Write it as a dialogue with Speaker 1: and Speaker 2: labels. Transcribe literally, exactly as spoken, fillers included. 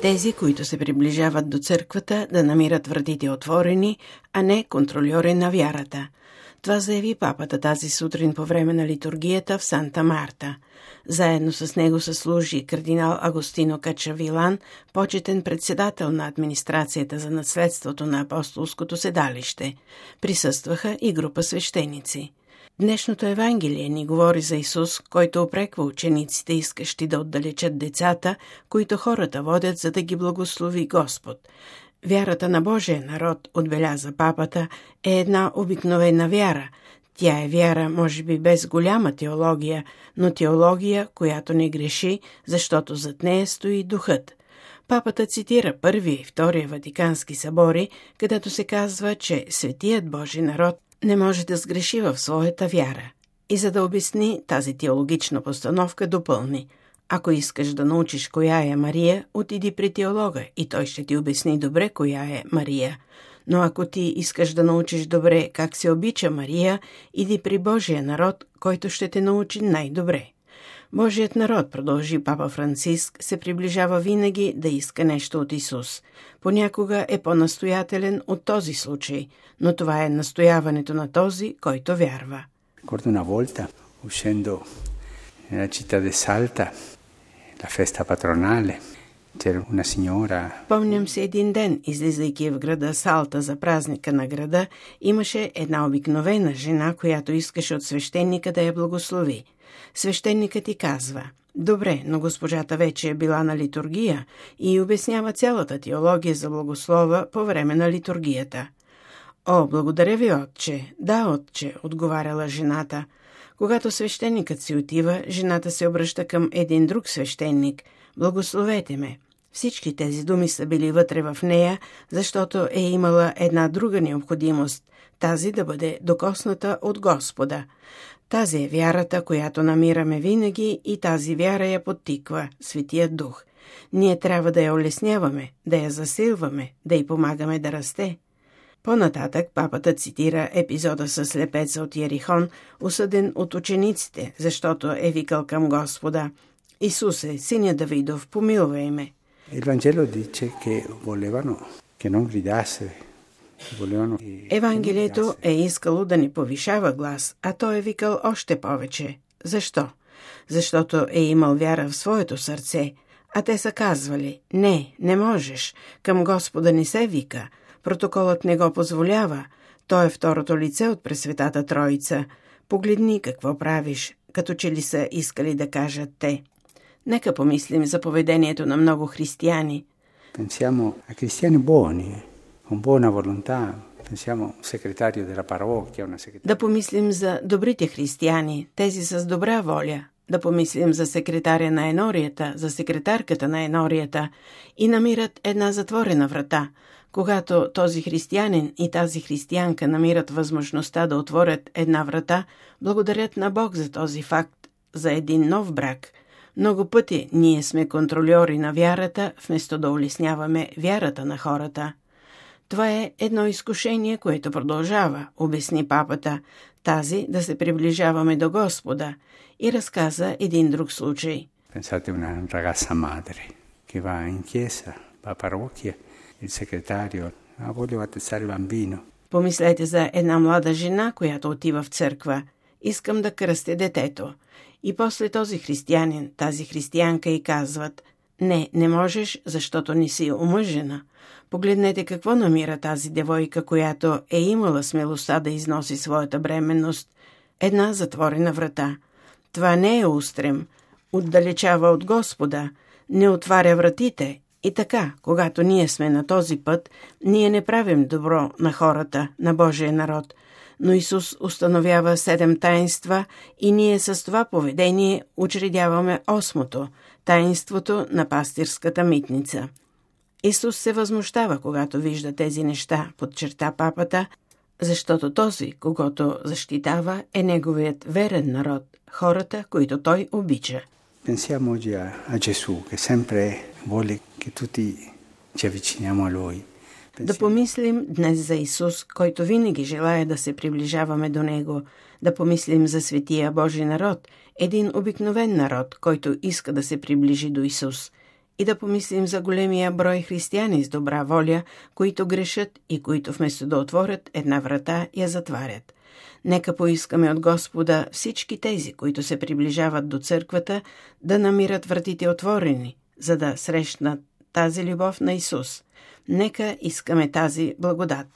Speaker 1: Тези, които се приближават до църквата, да намират вратите отворени, а не контрольори на вярата. Това заяви папата тази сутрин по време на литургията в Санта Марта. Заедно с него съслужи кардинал Агостино Качавилан, почетен председател на администрацията за наследството на апостолското седалище. Присъстваха и група свещеници. Днешното Евангелие ни говори за Исус, който упреква учениците, искащи да отдалечат децата, които хората водят, за да ги благослови Господ. Вярата на Божия народ, отбеляза папата, е една обикновена вяра. Тя е вяра, може би без голяма теология, но теология, която не греши, защото зад нея стои духът. Папата цитира Първия и Втория Ватикански събори, където се казва, че светият Божи народ не може да сгреши в своята вяра. И за да обясни тази теологична постановка, допълни: ако искаш да научиш коя е Мария, отиди при теолога и той ще ти обясни добре коя е Мария. Но ако ти искаш да научиш добре как се обича Мария, иди при Божия народ, който ще те научи най-добре. Божият народ, продължи папа Франциск, се приближава винаги да иска нещо от Исус. Понякога е по-настоятелен от този случай, но това е настояването на този, който вярва.
Speaker 2: Ricordo una volta, uscendo nella città di Salta, la festa patronale, c'era una signora.
Speaker 1: Помням се един ден, излизайки в града Салта за празника на града, имаше една обикновена жена, която искаше от свещеника да я благослови. Свещеникът ти казва: добре, но госпожата вече е била на литургия и обяснява цялата теология за благослова по време на литургията. О, благодаря ви, отче. Да, отче, отговаряла жената. Когато свещеникът си отива, жената се обръща към един друг свещеник: благословете ме. Всички тези думи са били вътре в нея, защото е имала една друга необходимост – тази да бъде докосната от Господа. Тази е вярата, която намираме винаги, и тази вяра я подтиква Светият Дух. Ние трябва да я улесняваме, да я засилваме, да й помагаме да расте. По-нататък папата цитира епизода с слепеца от Йерихон, осъден от учениците, защото е викал към Господа: Исусе, синя Давидов, помилвай ме.
Speaker 2: Il Vangelo dice che volevano che non gridasse.
Speaker 1: Евангелието е искало да не повишава глас, а той е викал още повече. Защо? Защото е имал вяра в своето сърце, а те са казвали: не, не можеш, към Господа не се вика, протоколът не го позволява, той е второто лице от Пресветата Троица. Погледни какво правиш, като че ли са искали да кажат те. Нека помислим за поведението на много християни.
Speaker 2: Pensiamo a cristiani buoni, con buona volontà. Pensiamo a un segretario della parrocchia, una segretaria.
Speaker 1: Да помислим за добрите християни, тези с добра воля. Да помислим за секретаря на енорията, за секретарката на енорията, и намират една затворена врата. Когато този християнин и тази християнка намират възможността да отворят една врата, благодарят на Бог за този факт, за един нов брак. Много пъти ние сме контрольори на вярата, вместо да улесняваме вярата на хората. Това е едно изкушение, което продължава, обясни папата, тази да се приближаваме до Господа, и разказа един друг случай.
Speaker 2: Pensate una ragazza madre che va in chiesa, va a parrocchia, il segretario: "Ah, voglio battezzare il bambino."
Speaker 1: Помислете за една млада жена, която отива в църква. Искам да кръстя детето. И после този християнин, тази християнка й казват: не, не можеш, защото не си омъжена. Погледнете какво намира тази девойка, която е имала смелостта да износи своята бременност. Една затворена врата. Това не е устрем, отдалечава от Господа, не отваря вратите. И така, когато ние сме на този път, ние не правим добро на хората, на Божия народ. Но Исус установява седем таинства и ние с това поведение учредяваме осмото – таинството на пастирската митница. Исус се възмущава, когато вижда тези неща, подчерта папата, защото този, когото защитава, е неговият верен народ, хората, които той обича.
Speaker 2: Pensiamo oggi a, a Gesù, che sempre vuole che tutti ci avviciniamo a Lui.
Speaker 1: Да помислим днес за Исус, който винаги желая да се приближаваме до Него. Да помислим за Светия Божи народ, един обикновен народ, който иска да се приближи до Исус. и да помислим за големия брой християни с добра воля, които грешат и които вместо да отворят една врата, я затварят. Нека поискаме от Господа всички тези, които се приближават до църквата, да намират вратите отворени, за да срещнат тази любов на Исус. Нека искаме тази благодат.